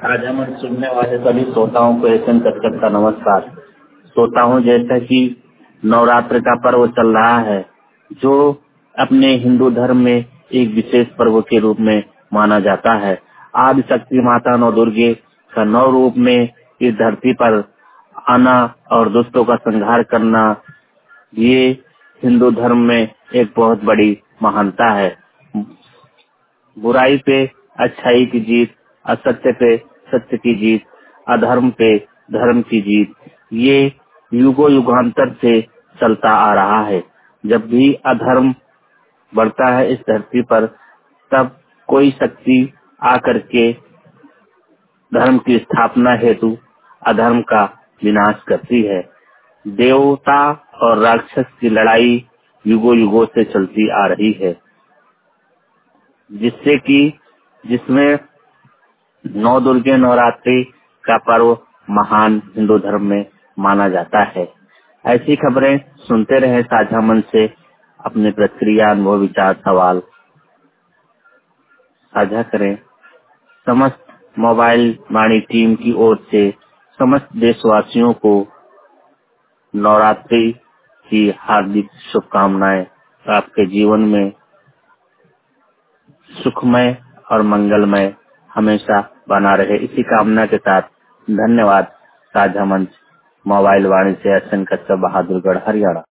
आज हम सुनने वाले सभी श्रोताओं को एसएन कश्यप का नमस्कार। श्रोता हूँ जैसा कि नवरात्र का पर्व चल रहा है, जो अपने हिंदू धर्म में एक विशेष पर्व के रूप में माना जाता है। आदि शक्ति माता नौ दुर्गे का नौ रूप में इस धरती पर आना और दुष्टों का संहार करना, ये हिंदू धर्म में एक बहुत बड़ी महानता है। बुराई पे अच्छाई की जीत, असत्य पे सत्य की जीत, अधर्म पे धर्म की जीत, ये युगों युगांतर से चलता आ रहा है। जब भी अधर्म बढ़ता है इस धरती पर, तब कोई शक्ति आकर के धर्म की स्थापना हेतु अधर्म का विनाश करती है। देवता और राक्षस की लड़ाई युगों युगों से चलती आ रही है, जिसमें नौ दुर्गे नवरात्रि का पर्व महान हिंदू धर्म में माना जाता है। ऐसी खबरें सुनते रहे साझा मन से अपने प्रतिक्रिया, अनुभव, विचार, सवाल साझा करें। समस्त मोबाइल वाणी टीम की ओर से समस्त देशवासियों को नवरात्रि की हार्दिक शुभकामनाएं। आपके जीवन में सुखमय और मंगलमय हमेशा बना रहे, इसी कामना के साथ धन्यवाद। साझा मंच मोबाइल वाणी से एसएन कश्यप, बहादुरगढ़, हरियाणा।